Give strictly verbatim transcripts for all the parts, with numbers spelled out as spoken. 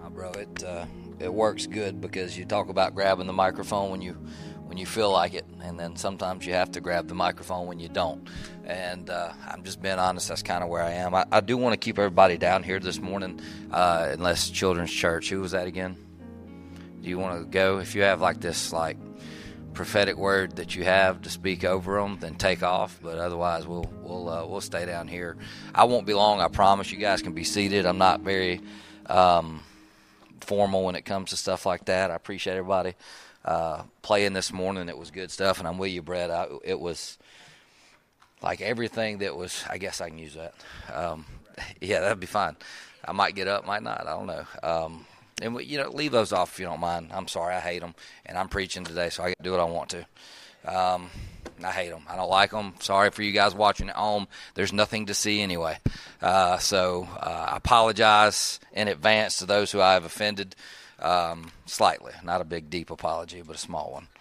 bro. It uh, it works good because you talk about grabbing the microphone when you when you feel like it, and then sometimes you have to grab the microphone when you don't. And uh, I'm just being honest. That's kind of where I am. I, I do want to keep everybody down here this morning, uh, unless Children's Church. Who was that again? Do you want to go? If you have like this like prophetic word that you have to speak over them, then take off. But otherwise, we'll we'll uh, we'll stay down here. I won't be long. I promise. You guys can be seated. I'm not very um, formal when it comes to stuff like that. I appreciate everybody uh, playing this morning. It was good stuff, and I'm with you, Brett. I, it was like everything that was. I guess I can use that. Um, yeah, that'd be fine. I might get up, might not. I don't know. Um, And, you know, leave those off if you don't mind. I'm sorry. I hate them. And I'm preaching today, so I can do what I want to. Um, I hate them. I don't like them. Sorry for you guys watching at home. There's nothing to see anyway. Uh, so uh, I apologize in advance to those who I have offended um, slightly. Not a big, deep apology, but a small one.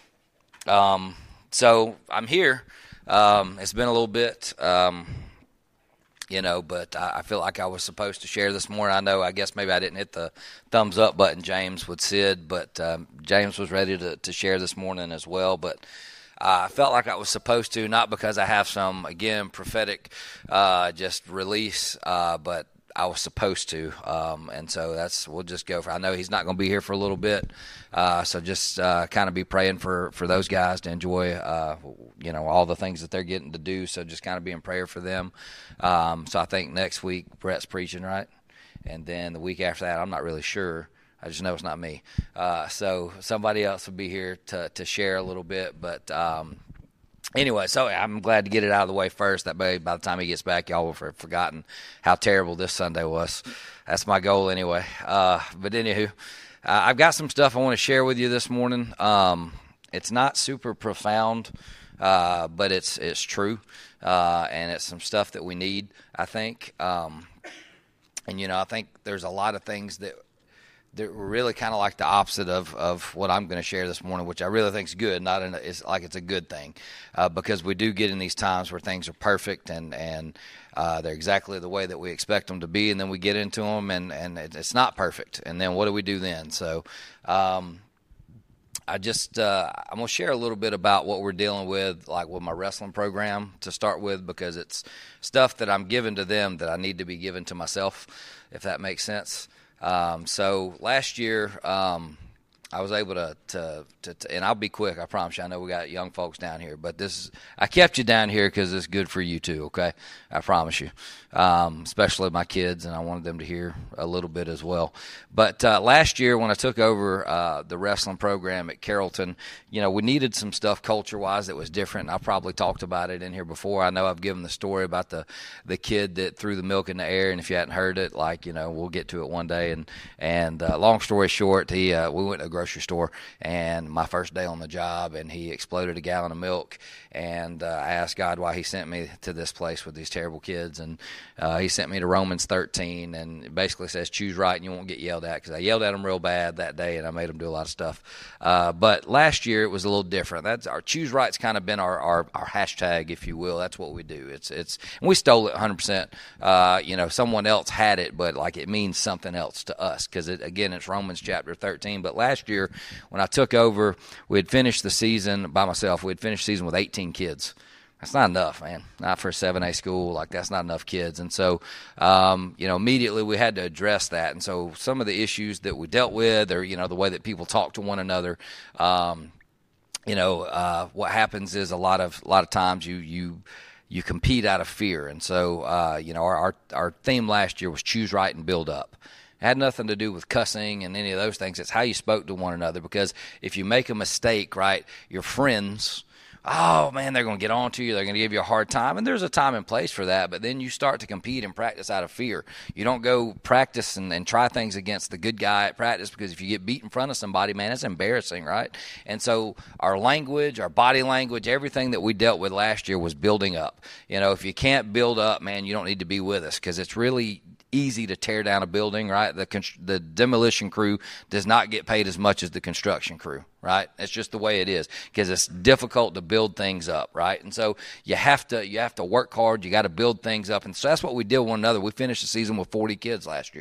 Um, so I'm here. Um, it's been a little bit. Um, You know, but I feel like I was supposed to share this morning. I know, I guess maybe I didn't hit the thumbs up button, James, with Sid, but um, James was ready to, to share this morning as well. But uh, I felt like I was supposed to, not because I have some, again, prophetic uh, just release, uh, but I was supposed to. Um, and so that's, we'll just go for, I know he's not going to be here for a little bit. Uh, so just uh, kind of be praying for, for those guys to enjoy, uh, you know, all the things that they're getting to do. So just kind of be in prayer for them. Um, so I think next week Brett's preaching, right? And then the week after that, I'm not really sure. I just know it's not me. Uh, so somebody else will be here to, to share a little bit. But um, anyway, so I'm glad to get it out of the way first. That way, by the time he gets back, y'all will have forgotten how terrible this Sunday was. That's my goal anyway. Uh, but anywho, uh, I've got some stuff I want to share with you this morning. Um, it's not super profound, uh, but it's it's true, uh, and it's some stuff that we need, I think. Um, and, you know, I think there's a lot of things that They're really kind of like the opposite of, of what I'm going to share this morning, which I really think is good. Not in a, it's like it's a good thing, uh, because we do get in these times where things are perfect and and uh, they're exactly the way that we expect them to be, and then we get into them and and it's not perfect, and then what do we do then? So, um, I just uh, I'm gonna share a little bit about what we're dealing with, like with my wrestling program to start with, because it's stuff that I'm giving to them that I need to be giving to myself, if that makes sense. Um, so last year, um, I was able to, to, to, to, and I'll be quick, I promise you. I know we got young folks down here, but this is, I kept you down here because it's good for you too, okay? I promise you, um, especially my kids, and I wanted them to hear a little bit as well. But uh, last year when I took over uh, the wrestling program at Carrollton, you know, we needed some stuff culture-wise that was different, and I probably talked about it in here before. I know I've given the story about the, the kid that threw the milk in the air, and if you hadn't heard it, like, you know, we'll get to it one day. And, and uh, long story short, he uh, we went to a grocery store, and my first day on the job, and he exploded a gallon of milk, and uh, I asked God why he sent me to this place with these terrible kids, and uh, he sent me to Romans thirteen, and it basically says choose right and you won't get yelled at, because I yelled at him real bad that day, and I made him do a lot of stuff. Uh, but last year it was a little different. That's our choose right's kind of been our, our, our hashtag, if you will. That's what we do. It's it's and we stole it one hundred percent. Uh, you know, someone else had it, but like it means something else to us, because it, again, it's Romans chapter thirteen. But last year when I took over, we had finished the season by myself. We had finished the season with eighteen kids. That's not enough, man. Not for a seven A school. Like, that's not enough kids. And so, um, you know, immediately we had to address that. And so some of the issues that we dealt with, or, you know, the way that people talk to one another, um, you know, uh, what happens is a lot of a lot of times you you you compete out of fear. And so, uh, you know, our, our our theme last year was choose right and build up. It had nothing to do with cussing and any of those things. It's how you spoke to one another, because if you make a mistake, right, your friends, oh, man, they're going to get on to you. They're going to give you a hard time. And there's a time and place for that. But then you start to compete and practice out of fear. You don't go practice and, and try things against the good guy at practice, because if you get beat in front of somebody, man, it's embarrassing, right? And so our language, our body language, everything that we dealt with last year was building up. You know, if you can't build up, man, you don't need to be with us, because it's really easy to tear down a building, right? The the demolition crew does not get paid as much as the construction crew, right? It's just the way it is, because it's difficult to build things up, right? And so you have to you have to work hard. You got to build things up, and so that's what we did with one another. We finished the season with forty kids last year,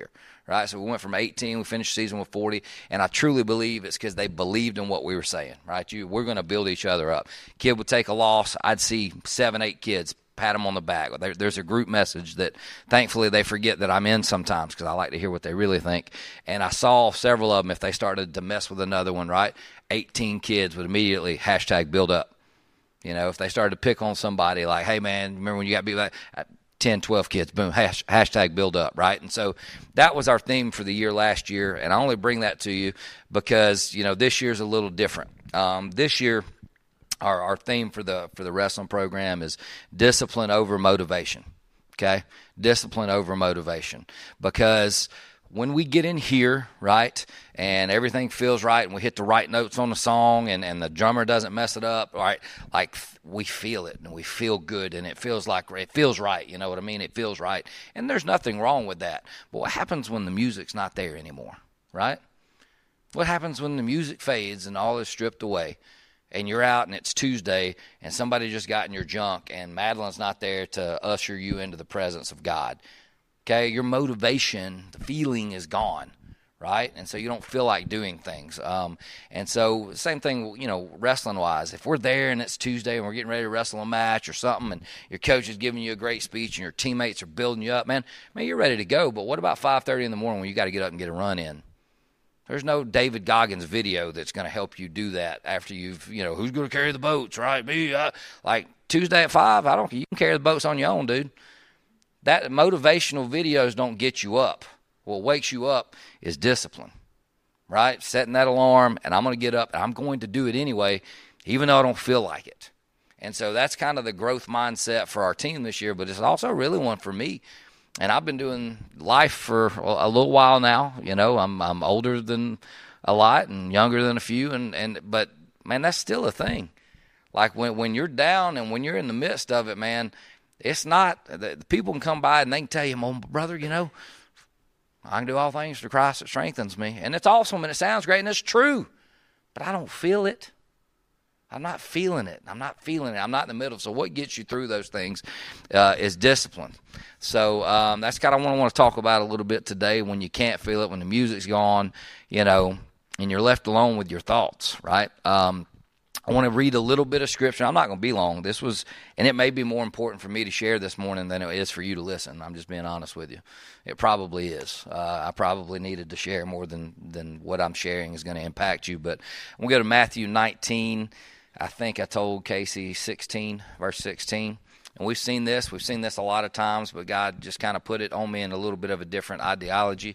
right? So we went from eighteen, we finished the season with forty, and I truly believe it's because they believed in what we were saying, right? You, we're going to build each other up. Kid would take a loss, I'd see seven, eight kids pat them on the back. There, there's a group message that thankfully they forget that I'm in sometimes because I like to hear what they really think. And I saw several of them, if they started to mess with another one, right, eighteen kids would immediately hashtag build up. You know, if they started to pick on somebody like, hey, man, remember when you got beat by ten, twelve kids, boom, hash, hashtag build up, right? And so that was our theme for the year last year, and I only bring that to you because, you know, this year's a little different. Um, this year, our, our theme for the for the wrestling program is discipline over motivation, okay? Discipline over motivation, because when we get in here, right, and everything feels right and we hit the right notes on the song and, and the drummer doesn't mess it up, right, like we feel it and we feel good and it feels like it feels right, you know what I mean? It feels right. And there's nothing wrong with that. But what happens when the music's not there anymore, right? What happens when the music fades and all is stripped away and you're out and it's Tuesday and somebody just got in your junk and Madeline's not there to usher you into the presence of God? Okay, your motivation, the feeling is gone, right? And so you don't feel like doing things. Um, and so same thing, you know, wrestling-wise. If we're there and it's Tuesday and we're getting ready to wrestle a match or something and your coach is giving you a great speech and your teammates are building you up, man, man, you're ready to go. But what about five thirty in the morning when you got to get up and get a run in? There's no David Goggins video that's going to help you do that after you've, you know, who's going to carry the boats, right? Me, I, like Tuesday at five, I don't, you can carry the boats on your own, dude. That motivational videos don't get you up. What wakes you up is discipline, right? Setting that alarm, and I'm going to get up, and I'm going to do it anyway, even though I don't feel like it. And so that's kind of the growth mindset for our team this year, but it's also really one for me. And I've been doing life for a little while now. You know, I'm I'm older than a lot and younger than a few, and, and but, man, that's still a thing. Like when, when you're down and when you're in the midst of it, man, it's not, the, the people can come by and they can tell you, well, brother, you know, I can do all things through Christ that strengthens me. And it's awesome and it sounds great and it's true, but I don't feel it. I'm not feeling it. I'm not feeling it. I'm not in the middle. So what gets you through those things uh, is discipline. So um, that's kind of what I want to talk about a little bit today, when you can't feel it, when the music's gone, you know, and you're left alone with your thoughts, right? Um, I want to read a little bit of scripture. I'm not going to be long. This was, and it may be more important for me to share this morning than it is for you to listen. I'm just being honest with you. It probably is. Uh, I probably needed to share more than, than what I'm sharing is going to impact you. But I'm going to go to Matthew nineteen. I think I told Casey sixteen, verse sixteen. And we've seen this. We've seen this a lot of times, but God just kind of put it on me in a little bit of a different ideology.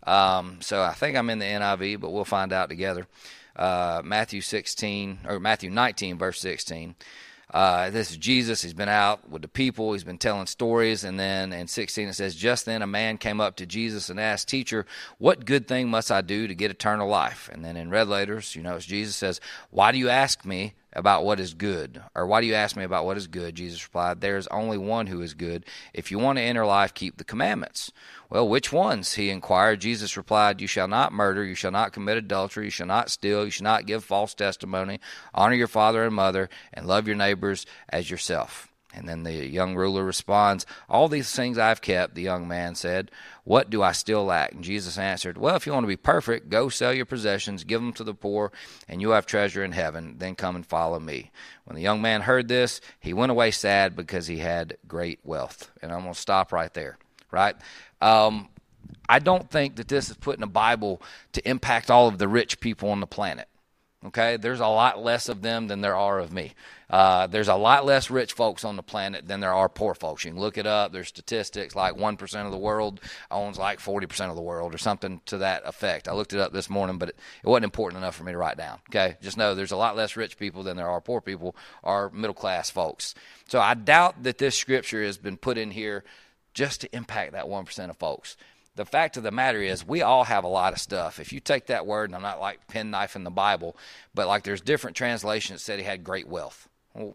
Um, so I think I'm in the N I V, but we'll find out together. Uh, Matthew sixteen, or Matthew nineteen, verse sixteen. Uh, this is Jesus. He's been out with the people. He's been telling stories. And then in sixteen it says, just then a man came up to Jesus and asked, teacher, what good thing must I do to get eternal life? And then in red letters, you know, it's Jesus says, why do you ask me about what is good? Or why do you ask me about what is good? Jesus replied, there is only one who is good. If you want to enter life, keep the commandments. Well, which ones? He inquired. Jesus replied, you shall not murder, you shall not commit adultery, you shall not steal, you shall not give false testimony, honor your father and mother, and love your neighbors as yourself. And then the young ruler responds, all these things I've kept, the young man said. What do I still lack? And Jesus answered, well, if you want to be perfect, go sell your possessions, give them to the poor, and you'll have treasure in heaven. Then come and follow me. When the young man heard this, he went away sad because he had great wealth. And I'm going to stop right there, right? Um, I don't think that this is put in the Bible to impact all of the rich people on the planet. Okay, there's a lot less of them than there are of me. Uh, there's a lot less rich folks on the planet than there are poor folks. You can look it up. There's statistics like one percent of the world owns like forty percent of the world or something to that effect. I looked it up this morning, but it, it wasn't important enough for me to write down. Okay, just know there's a lot less rich people than there are poor people or middle-class folks. So I doubt that this scripture has been put in here just to impact that one percent of folks. The fact of the matter is we all have a lot of stuff. If you take that word, and I'm not like penknife in the Bible, but like there's different translations that said he had great wealth. Well,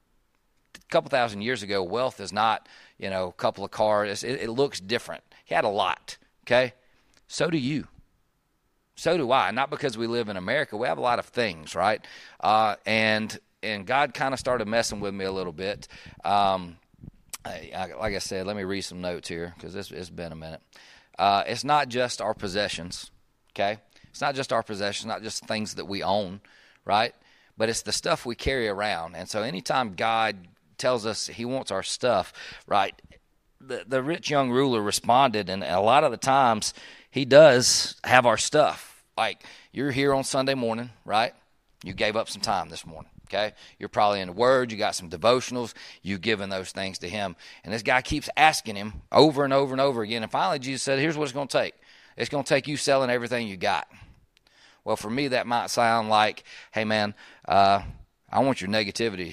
a couple thousand years ago, wealth is not, you know, a couple of cars. It, it looks different. He had a lot, okay? So do you. So do I. Not because we live in America. We have a lot of things, right? Uh, and and God kind of started messing with me a little bit. Um, I, I, like I said, let me read some notes here because this it's been a minute. uh, it's not just our possessions, okay? It's not just our possessions, not just things that we own, right? But it's the stuff we carry around. And so anytime God tells us he wants our stuff, right, the, the rich young ruler responded, and a lot of the times he does have our stuff. Like, you're here on Sunday morning, right? You gave up some time this morning, okay? You're probably in the Word. You got some devotionals. You've given those things to him. And this guy keeps asking him over and over and over again. And finally, Jesus said, here's what it's going to take. It's going to take you selling everything you got. Well, for me, that might sound like, hey, man, uh, I want your negativity.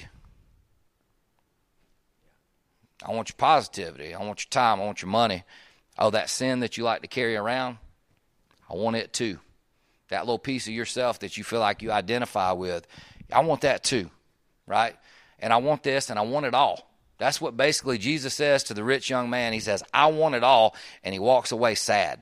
I want your positivity. I want your time. I want your money. Oh, that sin that you like to carry around, I want it too. That little piece of yourself that you feel like you identify with, I want that too, right? And I want this, and I want it all. That's what basically Jesus says to the rich young man. He says, I want it all, and he walks away sad.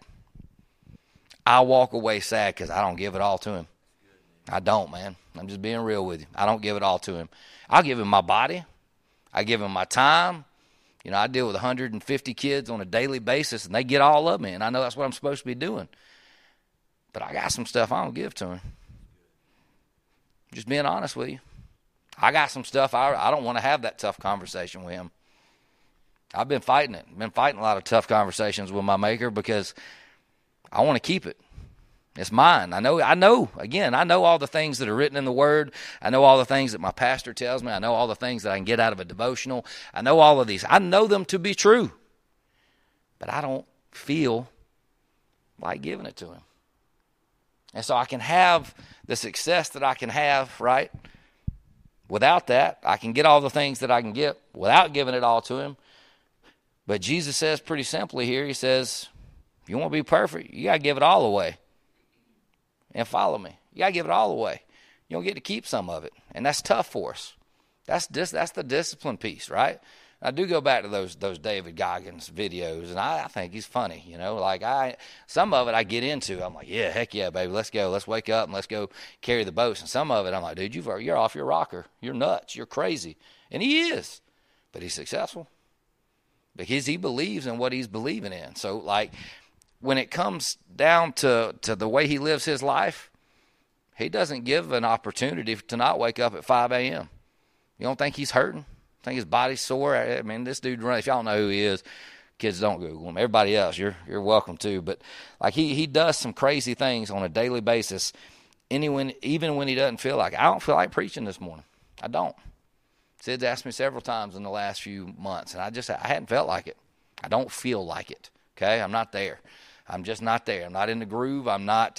I walk away sad because I don't give it all to him. I don't, man. I'm just being real with you. I don't give it all to him. I'll give him my body. I give him my time. You know, I deal with one hundred fifty kids on a daily basis, and they get all of me, and I know that's what I'm supposed to be doing. But I got some stuff I don't give to him. Just being honest with you. I got some stuff I, I don't want to have that tough conversation with him. I've been fighting it. I've been fighting a lot of tough conversations with my maker because I want to keep it. It's mine. I know, I know, again, I know all the things that are written in the Word. I know all the things that my pastor tells me. I know all the things that I can get out of a devotional. I know all of these. I know them to be true. But I don't feel like giving it to him. And so I can have the success that I can have, right? Without that, I can get all the things that I can get without giving it all to him. But Jesus says pretty simply here, he says, if you want to be perfect, you got to give it all away and follow me. You got to give it all away. You don't get to keep some of it, and that's tough for us. That's dis- that's the discipline piece, right? I do go back to those those David Goggins videos, and I, I think he's funny, you know. Like I, some of it I get into. I'm like, yeah, heck yeah, baby, let's go, let's wake up and let's go carry the boats. And some of it I'm like, dude, you've, you're off your rocker, you're nuts, you're crazy, and he is, but he's successful because he believes in what he's believing in. So like, when it comes down to, to the way he lives his life, he doesn't give an opportunity to not wake up at five a.m. You don't think he's hurting? Think his body's sore? I mean, this dude, if y'all know who he is, kids don't Google him. Everybody else, you're you're welcome to. But like he he does some crazy things on a daily basis. Anyone, even when he doesn't feel like it. I don't feel like preaching this morning. I don't. Sid's asked me several times in the last few months, and I just I hadn't felt like it. I don't feel like it. Okay, I'm not there. I'm just not there. I'm not in the groove. I'm not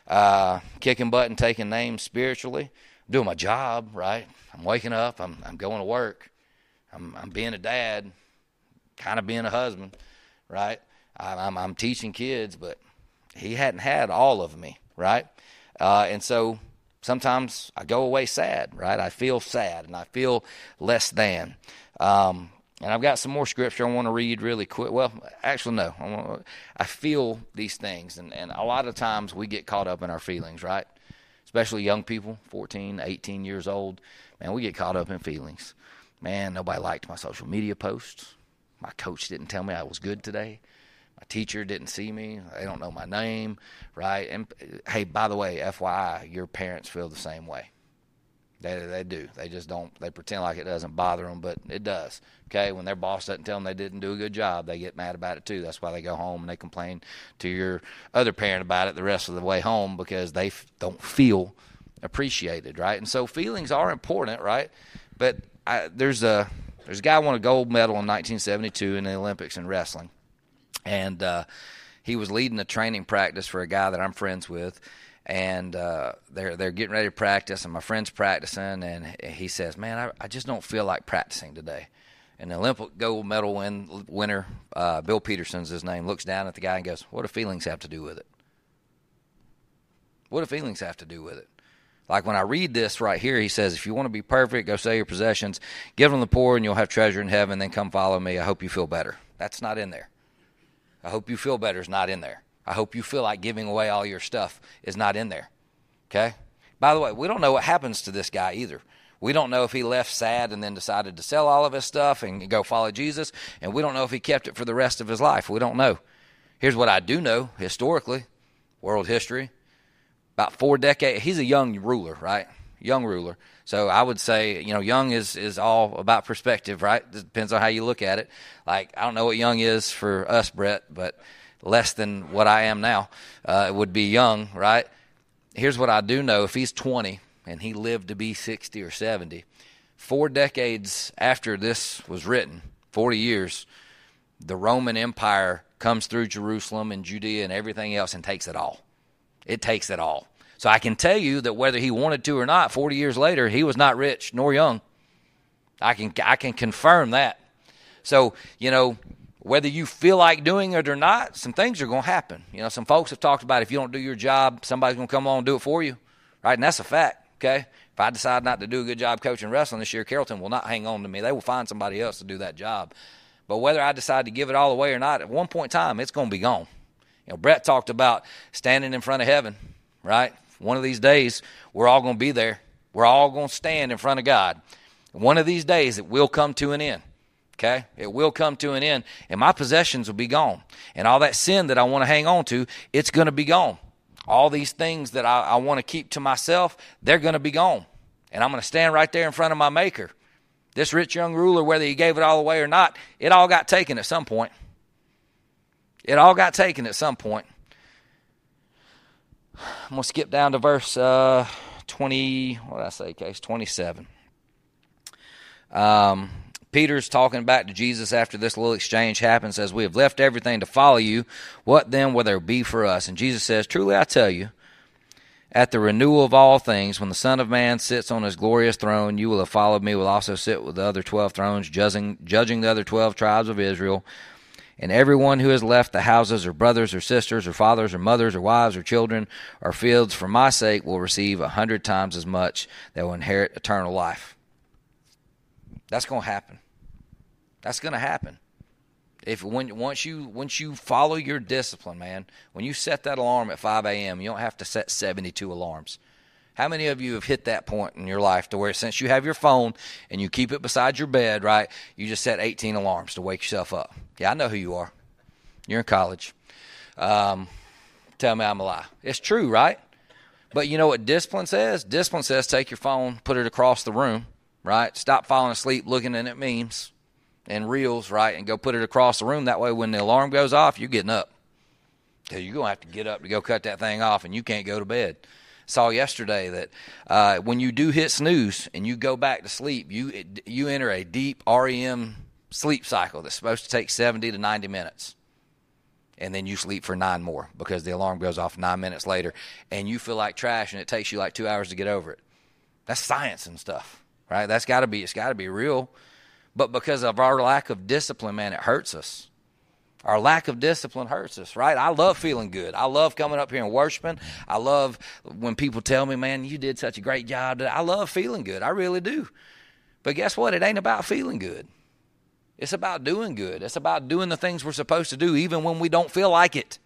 uh, kicking butt and taking names spiritually. I'm doing my job, right? I'm waking up. I'm I'm going to work. I'm, I'm being a dad, kind of being a husband, right? I'm, I'm, I'm teaching kids, but he hadn't had all of me, right? Uh, and so sometimes I go away sad, right? I feel sad and I feel less than. Um, and I've got some more scripture I want to read really quick. Well, actually, no. I, want I feel these things, and, and a lot of times we get caught up in our feelings, right? Especially young people, fourteen, eighteen years old. Man, we get caught up in feelings. Man, nobody liked my social media posts. My coach didn't tell me I was good today. My teacher didn't see me. They don't know my name, right? And hey, by the way, F Y I, your parents feel the same way. They they do. They just don't. They pretend like it doesn't bother them, but it does. Okay, when their boss doesn't tell them they didn't do a good job, they get mad about it too. That's why they go home and they complain to your other parent about it the rest of the way home because they f- don't feel appreciated, right? And so feelings are important, right? But I, there's a there's a guy who won a gold medal in nineteen seventy-two in the Olympics in wrestling, and uh, he was leading a training practice for a guy that I'm friends with, and uh, they're they're getting ready to practice, and my friend's practicing, and he says, "Man, I, I just don't feel like practicing today." And the Olympic gold medal win, winner, uh, Bill Peterson's his name, looks down at the guy and goes, "What do feelings have to do with it? What do feelings have to do with it?" Like when I read this right here, he says, if you want to be perfect, go sell your possessions, give them to the poor, and you'll have treasure in heaven. Then come follow me. I hope you feel better. That's not in there. I hope you feel better is not in there. I hope you feel like giving away all your stuff is not in there. Okay? By the way, we don't know what happens to this guy either. We don't know if he left sad and then decided to sell all of his stuff and go follow Jesus, and we don't know if he kept it for the rest of his life. We don't know. Here's what I do know historically, world history, about four decades. He's a young ruler, right? Young ruler. So I would say, you know, young is, is all about perspective, right? It depends on how you look at it. Like, I don't know what young is for us, Brett, but less than what I am now uh, it would be young, right? Here's what I do know. If he's twenty and he lived to be sixty or seventy, four decades after this was written, forty years, the Roman Empire comes through Jerusalem and Judea and everything else and takes it all. It takes it all. So I can tell you that whether he wanted to or not, forty years later, he was not rich nor young. I can I can confirm that. So, you know, whether you feel like doing it or not, some things are going to happen. You know, some folks have talked about if you don't do your job, somebody's going to come on and do it for you, right? And that's a fact, okay? If I decide not to do a good job coaching wrestling this year, Carrollton will not hang on to me. They will find somebody else to do that job. But whether I decide to give it all away or not, at one point in time, it's going to be gone. You know, Brett talked about standing in front of heaven, right? One of these days, we're all going to be there. We're all going to stand in front of God. One of these days, it will come to an end, okay? It will come to an end, and my possessions will be gone. And all that sin that I want to hang on to, it's going to be gone. All these things that I, I want to keep to myself, they're going to be gone. And I'm going to stand right there in front of my Maker. This rich young ruler, whether he gave it all away or not, it all got taken at some point. It all got taken at some point. I'm going to skip down to verse uh, twenty, what did I say, Case? twenty-seven. Um, Peter's talking back to Jesus after this little exchange happens, says, we have left everything to follow you. What then will there be for us? And Jesus says, truly I tell you, at the renewal of all things, when the Son of Man sits on his glorious throne, you will have followed me, will also sit with the other twelve thrones, judging, judging the other twelve tribes of Israel. And everyone who has left the houses or brothers or sisters or fathers or mothers or wives or children or fields for my sake will receive a hundred times as much that will inherit eternal life. That's going to happen. That's going to happen. If when once you once you follow your discipline, man, when you set that alarm at five a.m., you don't have to set seventy-two alarms. How many of you have hit that point in your life to where since you have your phone and you keep it beside your bed, right, you just set eighteen alarms to wake yourself up? Yeah, I know who you are. You're in college. Um, tell me I'm a lie. It's true, right? But you know what discipline says? Discipline says take your phone, put it across the room, right? Stop falling asleep looking at memes and reels, right, and go put it across the room. That way when the alarm goes off, you're getting up. Because you're going to have to get up to go cut that thing off, and you can't go to bed. Saw yesterday that uh, when you do hit snooze and you go back to sleep, you you enter a deep R E M sleep cycle that's supposed to take seventy to ninety minutes. And then you sleep for nine more because the alarm goes off nine minutes later, and you feel like trash, and it takes you like two hours to get over it. That's science and stuff, right? That's got to be, it's got to be real. But because of our lack of discipline, man, it hurts us. Our lack of discipline hurts us, right? I love feeling good. I love coming up here and worshiping. I love when people tell me, man, you did such a great job today. I love feeling good. I really do. But guess what? It ain't about feeling good. It's about doing good. It's about doing the things we're supposed to do even when we don't feel like it.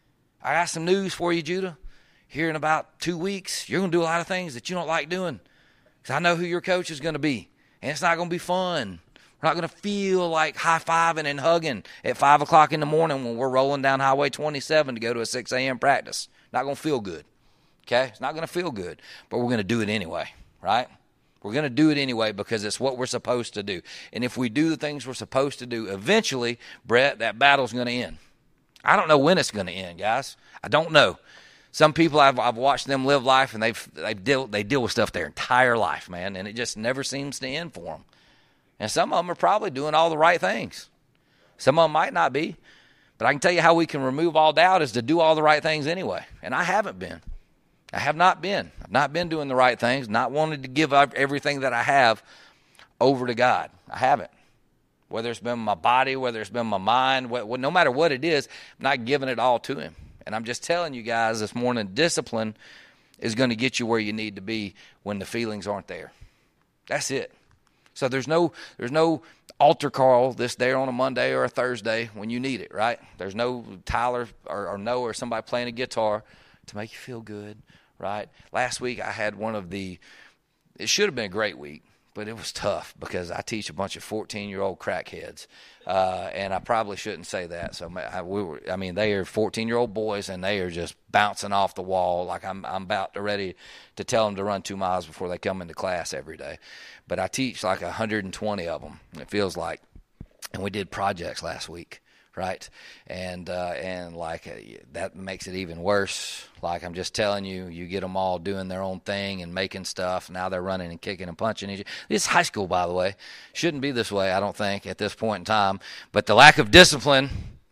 I got some news for you, Judah. Here in about two weeks, you're going to do a lot of things that you don't like doing. Because I know who your coach is going to be. And it's not going to be fun. We're not going to feel like high-fiving and hugging at five o'clock in the morning when we're rolling down Highway twenty-seven to go to a six a.m. practice. Not going to feel good, okay? It's not going to feel good, but we're going to do it anyway, right? We're going to do it anyway because it's what we're supposed to do. And if we do the things we're supposed to do, eventually, Brett, that battle's going to end. I don't know when it's going to end, guys. I don't know. Some people, I've, I've watched them live life, and they've, they've deal, they deal with stuff their entire life, man, and it just never seems to end for them. And some of them are probably doing all the right things. Some of them might not be. But I can tell you how we can remove all doubt is to do all the right things anyway. And I haven't been. I have not been. I've not been doing the right things, not wanted to give up everything that I have over to God. I haven't. Whether it's been my body, whether it's been my mind, what, no matter what it is, I'm not giving it all to him. And I'm just telling you guys this morning, discipline is going to get you where you need to be when the feelings aren't there. That's it. So there's no there's no altar call this day on a Monday or a Thursday when you need it, right? There's no Tyler or, or Noah or somebody playing a guitar to make you feel good, right? Last week I had one of the, it should have been a great week, but it was tough because I teach a bunch of fourteen-year-old crackheads, uh, and I probably shouldn't say that. So I, we were, I mean, they are fourteen-year-old boys, and they are just bouncing off the wall like I'm I'm about to ready to tell them to run two miles before they come into class every day. But I teach like one hundred twenty of them, it feels like, and we did projects last week. Right, and uh, and like uh, that makes it even worse. Like I'm just telling you, you get them all doing their own thing and making stuff. Now they're running and kicking and punching each other. This is high school, by the way. Shouldn't be this way, I don't think, at this point in time. But the lack of discipline,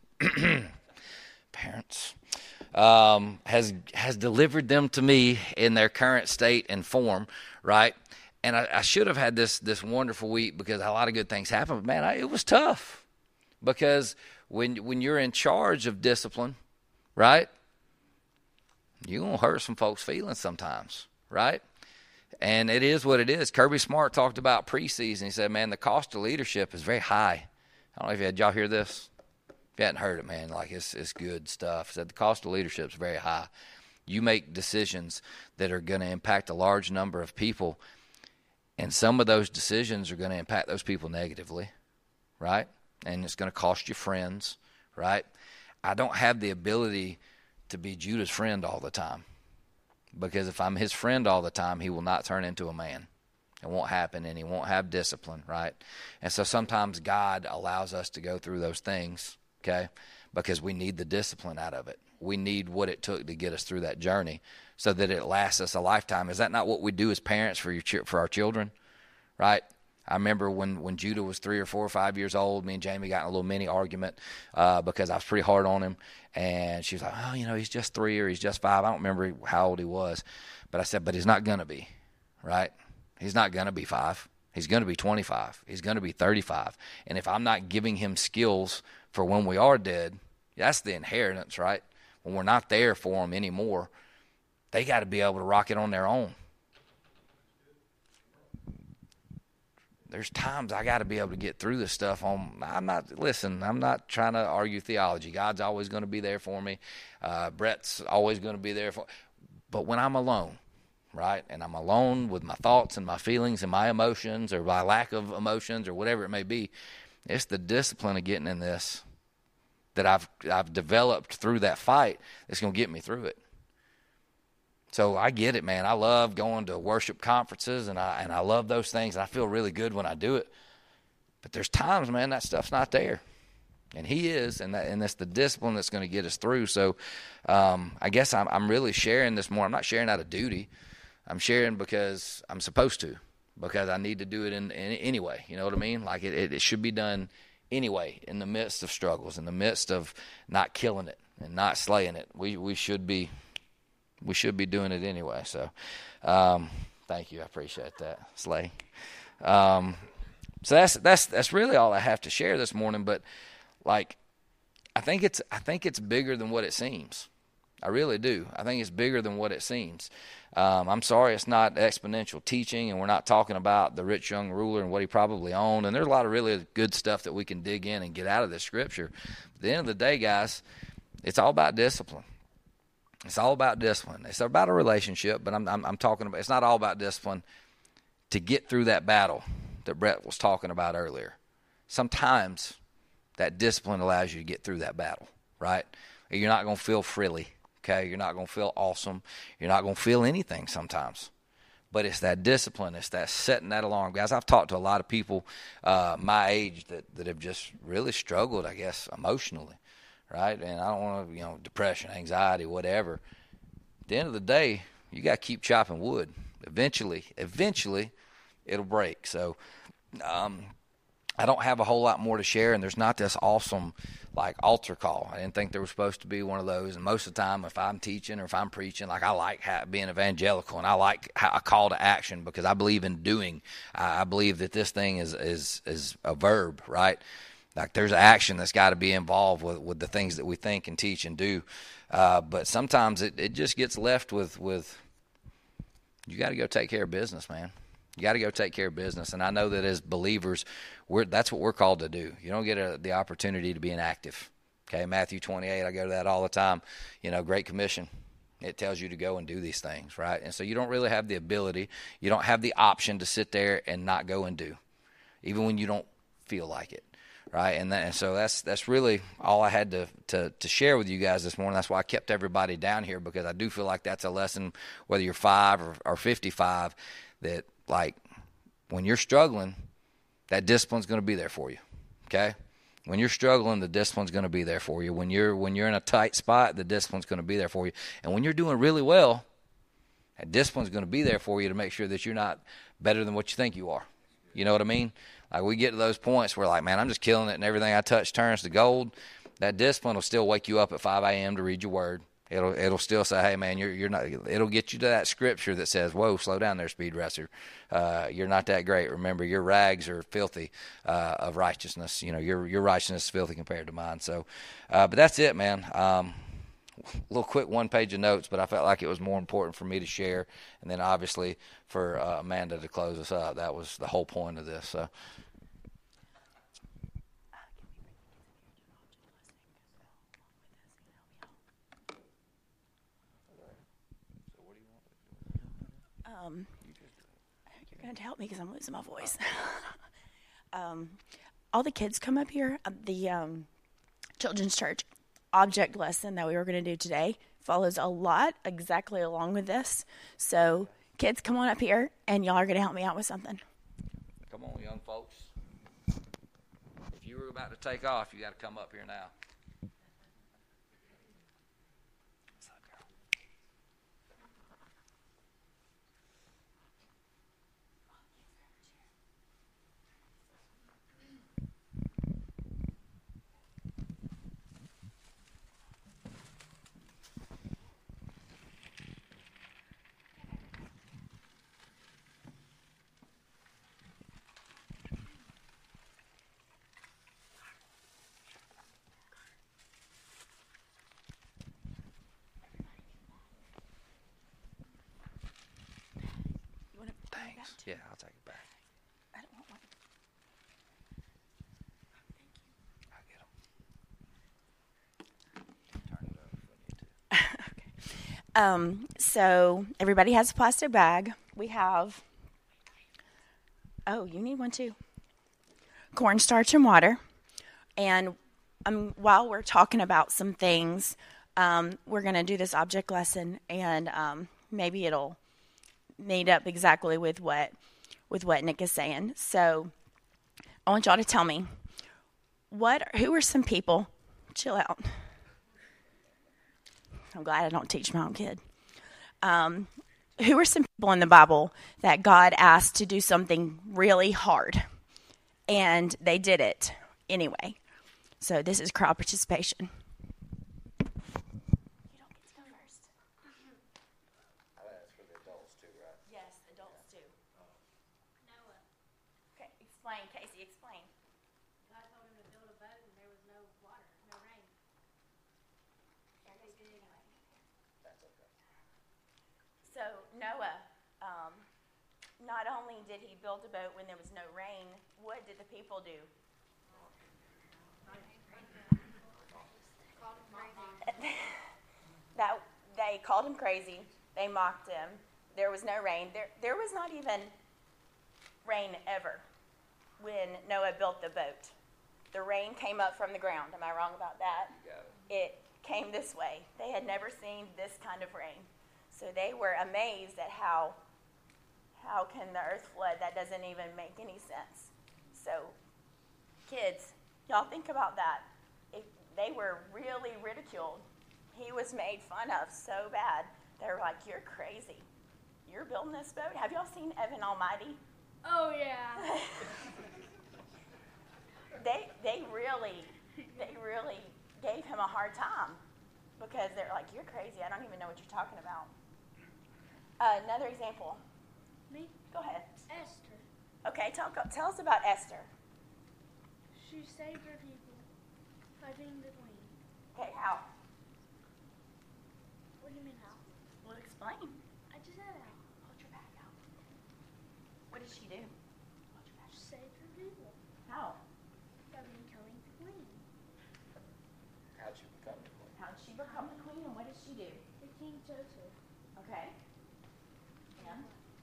parents, um, has has delivered them to me in their current state and form. Right, and I, I should have had this this wonderful week because a lot of good things happened. But man, I, it was tough because. When when you're in charge of discipline, right, you're going to hurt some folks' feelings sometimes, right? And it is what it is. Kirby Smart talked about preseason. He said, man, the cost of leadership is very high. I don't know if you had, y'all hear this? If you hadn't heard it, man, like it's, it's good stuff. He said the cost of leadership is very high. You make decisions that are going to impact a large number of people, and some of those decisions are going to impact those people negatively, right? And it's going to cost you friends, right? I don't have the ability to be Judah's friend all the time because if I'm his friend all the time, he will not turn into a man. It won't happen, and he won't have discipline, right? And so sometimes God allows us to go through those things, okay, because we need the discipline out of it. We need what it took to get us through that journey so that it lasts us a lifetime. Is that not what we do as parents for your for our children, right? I remember when, when Judah was three or four or five years old, me and Jamie got in a little mini argument uh, because I was pretty hard on him. And she was like, oh, you know, he's just three or he's just five. I don't remember how old he was. But I said, but he's not going to be, right? He's not going to be five. He's going to be twenty-five. He's going to be thirty-five. And if I'm not giving him skills for when we are dead, that's the inheritance, right? When we're not there for them anymore, they got to be able to rock it on their own. There's times I got to be able to get through this stuff on. I'm not, listen, I'm not trying to argue theology. God's always going to be there for me. Uh, Brett's always going to be there for But when I'm alone, right, and I'm alone with my thoughts and my feelings and my emotions or my lack of emotions or whatever it may be, it's the discipline of getting in this that I've I've developed through that fight that's going to get me through it. So I get it, man. I love going to worship conferences, and I and I love those things, and I feel really good when I do it. But there's times, man, that stuff's not there, and he is, and that and that's the discipline that's going to get us through. So um, I guess I'm I'm really sharing this more. I'm not sharing out of duty. I'm sharing because I'm supposed to, because I need to do it in, in anyway. You know what I mean? Like it, it, it should be done anyway in the midst of struggles, in the midst of not killing it and not slaying it. We we should be. We should be doing it anyway. So, um, thank you. I appreciate that, Slay. Um, so that's that's that's really all I have to share this morning. But like, I think it's I think it's bigger than what it seems. I really do. I think it's bigger than what it seems. Um, I'm sorry it's not exponential teaching, and we're not talking about the rich young ruler and what he probably owned. And there's a lot of really good stuff that we can dig in and get out of this scripture. At the end of the day, guys, it's all about discipline. It's all about discipline. It's about a relationship, but I'm, I'm I'm talking about, it's not all about discipline to get through that battle that Brett was talking about earlier. Sometimes that discipline allows you to get through that battle, right? You're not going to feel frilly, okay? You're not going to feel awesome. You're not going to feel anything sometimes. But it's that discipline. It's that setting that alarm. Guys, I've talked to a lot of people uh, my age that, that have just really struggled, I guess, emotionally. Right? And I don't want to, you know, depression, anxiety, whatever. At the end of the day, you got to keep chopping wood. Eventually, eventually, it'll break. So um, I don't have a whole lot more to share, and there's not this awesome, like, altar call. I didn't think there was supposed to be one of those. And most of the time, if I'm teaching or if I'm preaching, like, I like being evangelical, and I like a call to action because I believe in doing. I believe that this thing is is is a verb, right? Like there's action that's got to be involved with, with the things that we think and teach and do. Uh, but sometimes it, it just gets left with, with you got to go take care of business, man. You got to go take care of business. And I know that as believers, we're that's what we're called to do. You don't get a, the opportunity to be inactive. Okay, Matthew twenty-eight, I go to that all the time. You know, Great Commission, It tells you to go and do these things, right? And so you don't really have the ability, you don't have the option to sit there and not go and do, even when you don't feel like it, right? And, that, and so that's that's really all I had to, to, to share with you guys this morning. That's why I kept everybody down here, because I do feel like that's a lesson, whether you're five or, or fifty-five, that, like, when you're struggling, that discipline's going to be there for you, okay? When you're struggling, the discipline's going to be there for you. When you're when you're in a tight spot, the discipline's going to be there for you. And when you're doing really well, that discipline's going to be there for you to make sure that you're not better than what you think you are. You know what I mean? Like, we get to those points where, like, man, I'm just killing it and everything I touch turns to gold. That discipline will still wake you up at five a.m. to read your word. It'll it'll still say, hey, man, you're you're not. It'll get you to that scripture that says, whoa, slow down there, speed racer. Uh, you're not that great. Remember, your rags are filthy uh, of righteousness. You know, your your righteousness is filthy compared to mine. So, uh, but that's it, man. Um, a little quick one page of notes, but I felt like it was more important for me to share, and then obviously for uh, Amanda to close us up. That was the whole point of this. So. Um, you're going to help me because I'm losing my voice. um, all the kids come up here. Uh, the um, children's church object lesson that we were going to do today follows a lot exactly along with this. So, kids, come on up here, and y'all are going to help me out with something. Come on, young folks. If you were about to take off, you got to come up here now. Thanks. Yeah, I'll take it back. I don't want one. I'll get them. Turn it over if we need to. Okay. Um, so everybody has a plastic bag. We have, oh, you need one too. Cornstarch and water. And um, while we're talking about some things, um, we're going to do this object lesson, and um, maybe it'll meet up exactly with what with what Nick is saying. So I want y'all to tell me, what who are some people, chill out. I'm glad I don't teach my own kid. Um, who are some people in the Bible that God asked to do something really hard, and they did it anyway? So this is crowd participation. You don't get to go first. I think that's for the adults too, right? Yes, adults too. Noah. Okay, explain, Casey, explain. God told him to build a boat and there was no water, no rain. That's okay. So Noah, um, not only did he build a boat when there was no rain, what did the people do? that they called him crazy. They mocked him. There was no rain. There, there was not even rain ever when Noah built the boat. The rain came up from the ground. Am I wrong about that? You got it. It came this way. They had never seen this kind of rain. So they were amazed at how how can the earth flood? That doesn't even make any sense. So kids, y'all think about that. If they were really ridiculed. He was made fun of so bad. They were like, you're crazy. You're building this boat? Have y'all seen Evan Almighty? Oh, yeah. they they really they really gave him a hard time because they're like, you're crazy. I don't even know what you're talking about. Uh, another example. Me? Go ahead. Esther. Okay, tell, tell us about Esther. She saved her people by being the queen. Okay, how? What do you mean how? Well, explain. I just said how. Hold your back out. What did she do? Hold your back. She saved her people How? by becoming the queen. How'd you become the queen? How did she become the queen, and what did she do? The king chose her. Okay. And?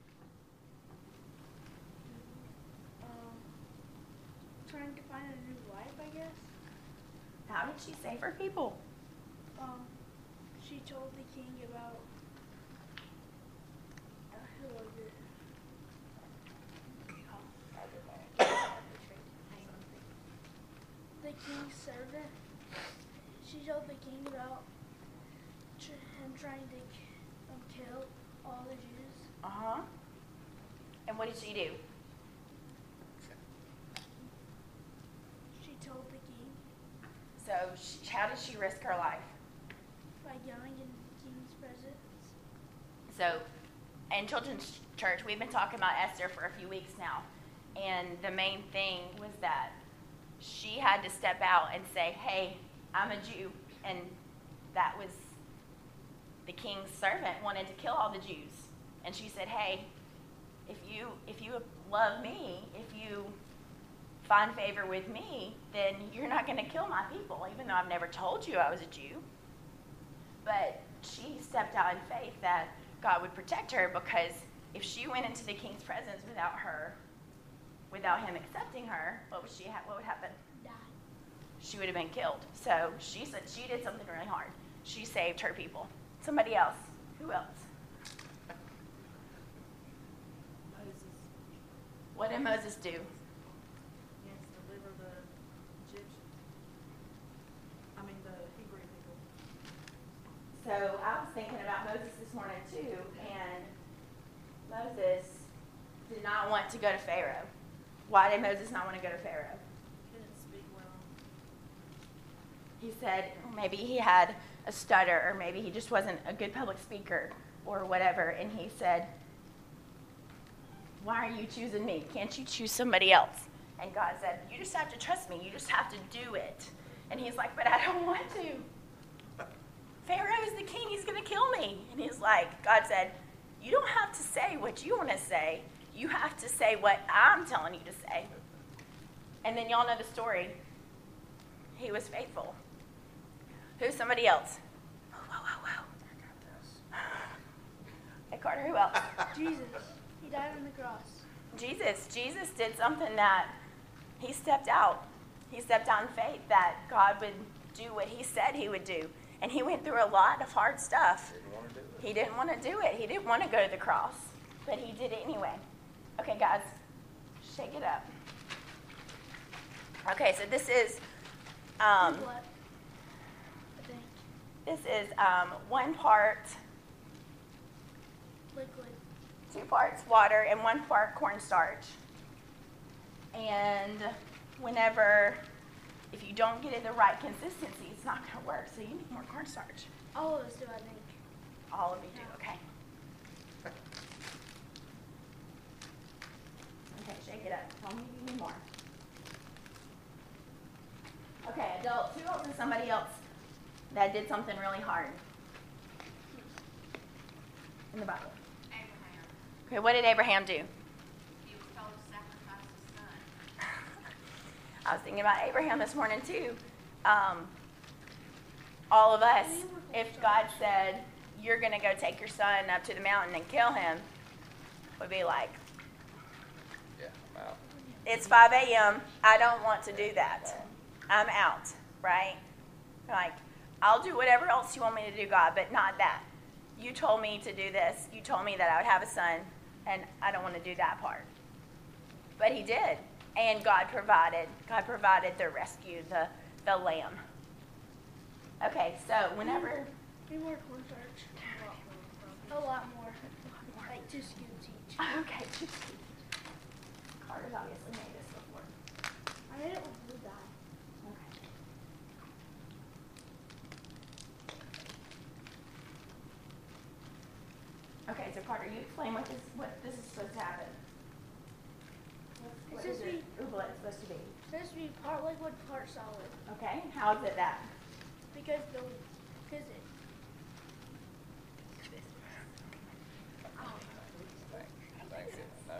Um, trying to find a new wife, I guess. How did she save her people? Um, she told the king about uh, who was it? The king's servant. She told the king about tr- him trying to k- um, kill all the Jews. Uh-huh. And what did she do? She told the king So she, how did she risk her life? by yelling in the king's presence. So in Children's Church, we've been talking about Esther for a few weeks now. And the main thing was that she had to step out and say, hey, I'm a Jew. And that was the king's servant wanted to kill all the Jews. And she said, hey, if you if you love me, if you find favor with me, then you're not going to kill my people, even though I've never told you I was a Jew. But she stepped out in faith that God would protect her, because if she went into the king's presence without her, without him accepting her, what would she ha- what would happen? Die. She would have been killed. So she said she did something really hard. She saved her people. Somebody else. Who else? Moses. What did Moses do? He has to deliver the Egyptians. I mean, the Hebrew people. So I was thinking about Moses this morning too, and Moses did not want to go to Pharaoh. Why did Moses not want to go to Pharaoh? He didn't speak well. He said maybe he had a stutter, or maybe he just wasn't a good public speaker or whatever, and he said, why are you choosing me? Can't you choose somebody else? And God said, you just have to trust me. You just have to do it. And he's like, but I don't want to. Pharaoh is the king. He's going to kill me. And he's like, God said, you don't have to say what you want to say. You have to say what I'm telling you to say. And then y'all know the story. He was faithful. Who's somebody else? Whoa, whoa, whoa. Hey, Carter, who else? Jesus. He died on the cross. Jesus. Jesus did something that he stepped out. He stepped out in faith that God would do what he said he would do. And he went through a lot of hard stuff. Didn't want to do it. He didn't want to do it. He didn't want to go to the cross. But he did it anyway. Okay, guys, shake it up. Okay, so this is um, What? I think. this is um, one part, Liquid. two parts water, and one part cornstarch. And whenever, if you don't get it the right consistency, it's not going to work. So you need more cornstarch. All of us do, I think. All of you do, okay. Okay, shake it up. Tell me if you need more. Okay, adults, who else is somebody else that did something really hard in the Bible? Abraham. Okay, what did Abraham do? He was told to sacrifice his son. I was thinking about Abraham this morning too. Um, all of us, if God said, you're going to go take your son up to the mountain and kill him, would be like, Yeah, I'm out. it's five a.m., I don't want to do that. I'm out, right? Like, I'll do whatever else you want me to do, God, but not that. You told me to do this. You told me that I would have a son, and I don't want to do that part. But he did, and God provided. God provided the rescue, the, the lamb. Okay, so whenever... Three more cornstarch. A lot more. Like two scoops each. Okay, Carter's obviously made this before. I made it with blue dye. Okay. Okay, so Carter, you explain what this what this is supposed to happen. What It's is supposed to it oobleck supposed to be? It's supposed to be part liquid, part solid. Okay, how is it that? Because the because it Thank you. No.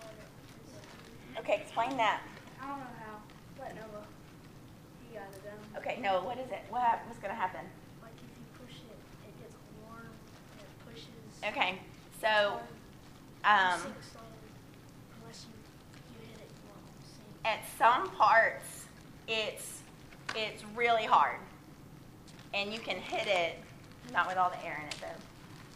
Okay, explain that. I don't know how, but Noah, he got it done. Okay, no, what is it? What hap- what's going to happen? Like if you push it, it gets warm and it pushes. Okay, so Um, um, unless you, you hit it, you won't sink. at some parts, it's it's really hard, and you can hit it, not with all the air in it though.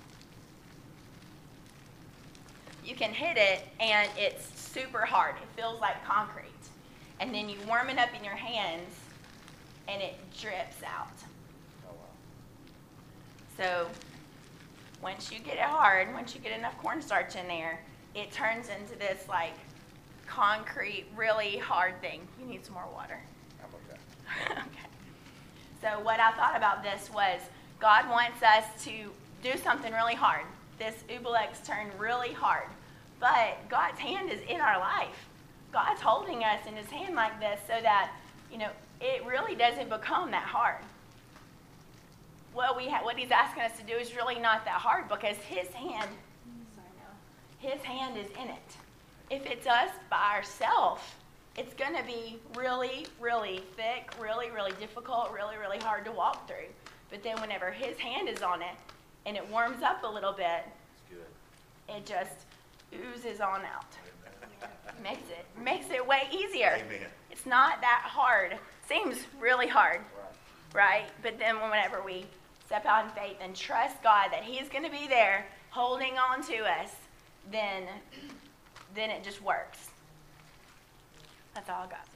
You can hit it, and it's super hard. It feels like concrete, and then you warm it up in your hands, and it drips out. Oh, wow. So once you get it hard, once you get enough cornstarch in there, it turns into this like concrete, really hard thing. You need some more water. I'm okay. Okay. So what I thought about this was God wants us to do something really hard. This Ubalex turned really hard. But God's hand is in our life. God's holding us in his hand like this so that, you know, it really doesn't become that hard. What we ha- what he's asking us to do is really not that hard because his hand, sorry now, his hand is in it. If it's us by ourselves, it's going to be really, really thick, really, really difficult, really, really hard to walk through. But then whenever his hand is on it and it warms up a little bit, It's good. it just oozes on out. Makes it makes it way easier. Amen. It's not that hard. Seems really hard, right? But then whenever we step out in faith and trust God that he's going to be there holding on to us, then then it just works. That's all I got.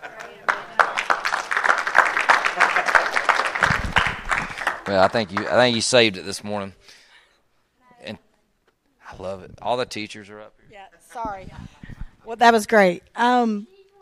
Well, I think you I think you saved it this morning. And I love it. All the teachers are up here. Yeah, sorry. Well, that was great. Um,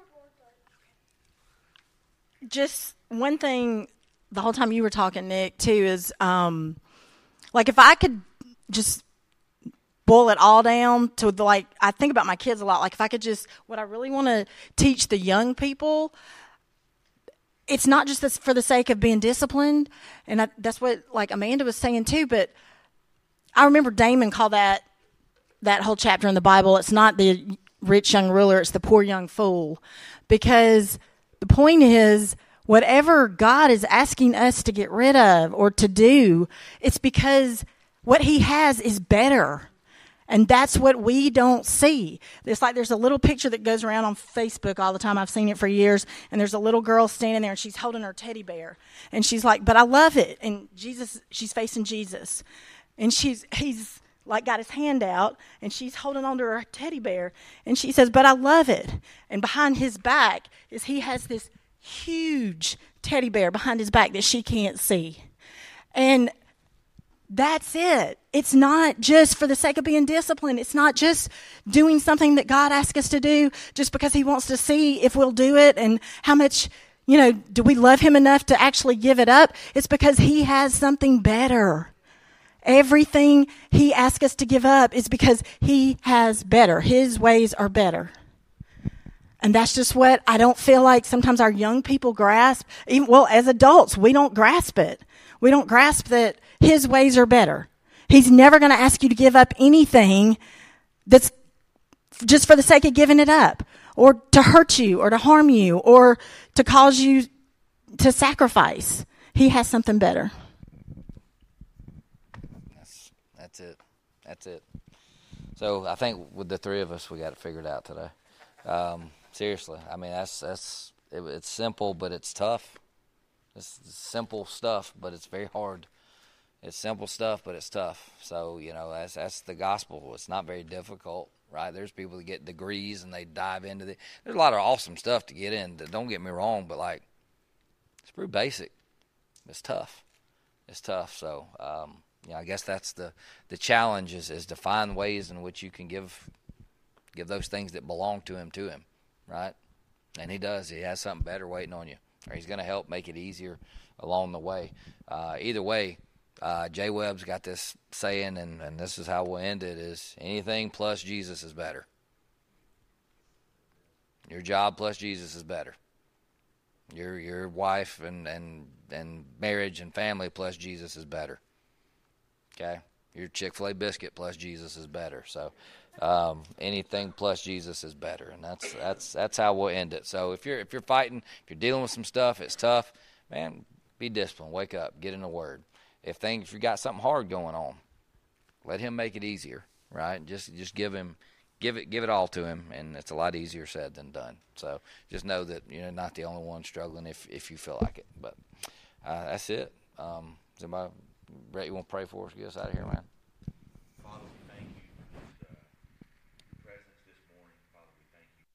just one thing, the whole time you were talking, Nick, too, is um, like if I could just boil it all down to the, like, I think about my kids a lot. Like if I could just, what I really want to teach the young people, it's not just this for the sake of being disciplined. And I, that's what like Amanda was saying too. But I remember Damon called that, that whole chapter in the Bible, it's not the rich young ruler, it's the poor young fool. Because the point is, whatever God is asking us to get rid of or to do, it's because what he has is better. And that's what we don't see. It's like there's a little picture that goes around on Facebook all the time. I've seen it for years. And there's a little girl standing there and she's holding her teddy bear. And she's like, but I love it. And Jesus, she's facing Jesus. And she's, he's like got his hand out and she's holding on to her teddy bear. And she says, but I love it. And behind his back is he has this huge teddy bear behind his back that she can't see. And that's it. It's not just for the sake of being disciplined. It's not just doing something that God asks us to do just because he wants to see if we'll do it and how much, you know, do we love him enough to actually give it up? It's because he has something better. Everything he asks us to give up is because he has better. His ways are better. And that's just what I don't feel like sometimes our young people grasp. Even, well, as adults, we don't grasp it. We don't grasp that his ways are better. He's never going to ask you to give up anything that's just for the sake of giving it up, or to hurt you, or to harm you, or to cause you to sacrifice. He has something better. That's that's it. That's it. So I think with the three of us, we got it figured out today. Um, seriously, I mean that's that's it, it's simple, but it's tough. It's simple stuff, but it's very hard. It's simple stuff, but it's tough. So, you know, that's that's the gospel. It's not very difficult, right? There's people that get degrees and they dive into the. There's a lot of awesome stuff to get in. Don't get me wrong, but like, it's pretty basic. It's tough. It's tough. So, um, you know, I guess that's the the challenge is, is to find ways in which you can give give those things that belong to him to him, right? And he does. He has something better waiting on you, or he's going to help make it easier along the way. Uh, either way. Uh, Jay Webb's got this saying, and, and this is how we'll end it, is anything plus Jesus is better. Your job plus Jesus is better. Your your wife and, and, and marriage and family plus Jesus is better. Okay? Your Chick-fil-A biscuit plus Jesus is better. So um, anything plus Jesus is better, and that's that's that's how we'll end it. So if you're if you're fighting, if you're dealing with some stuff, it's tough. man, be disciplined. Wake up. Get in the Word. If things, if you got something hard going on, let Him make it easier, right? Just just give Him, give it give it all to Him, and it's a lot easier said than done. So just know that you're not the only one struggling if if you feel like it. But uh, that's it. Um, somebody, Brett, you want to pray for us? Get us out of here, man. Father, we thank you for the presence this morning. Father, we thank you.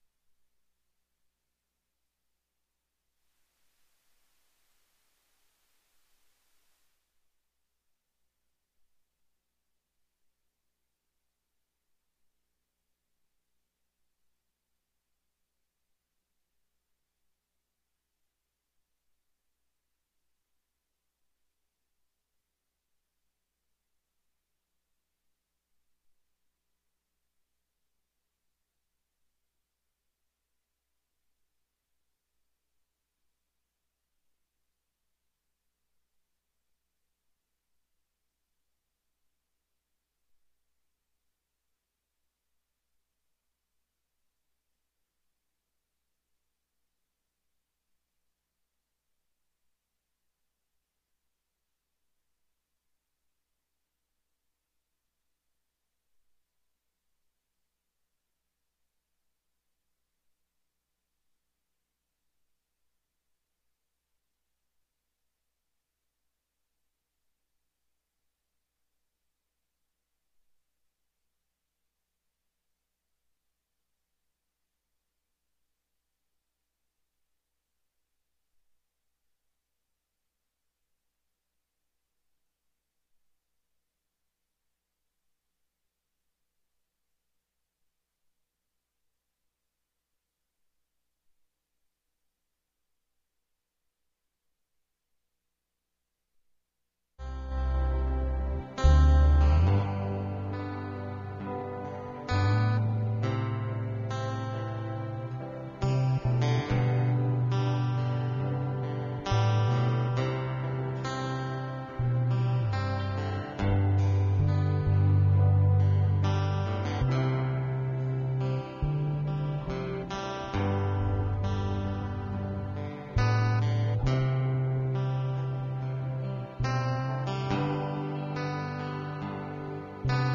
Thank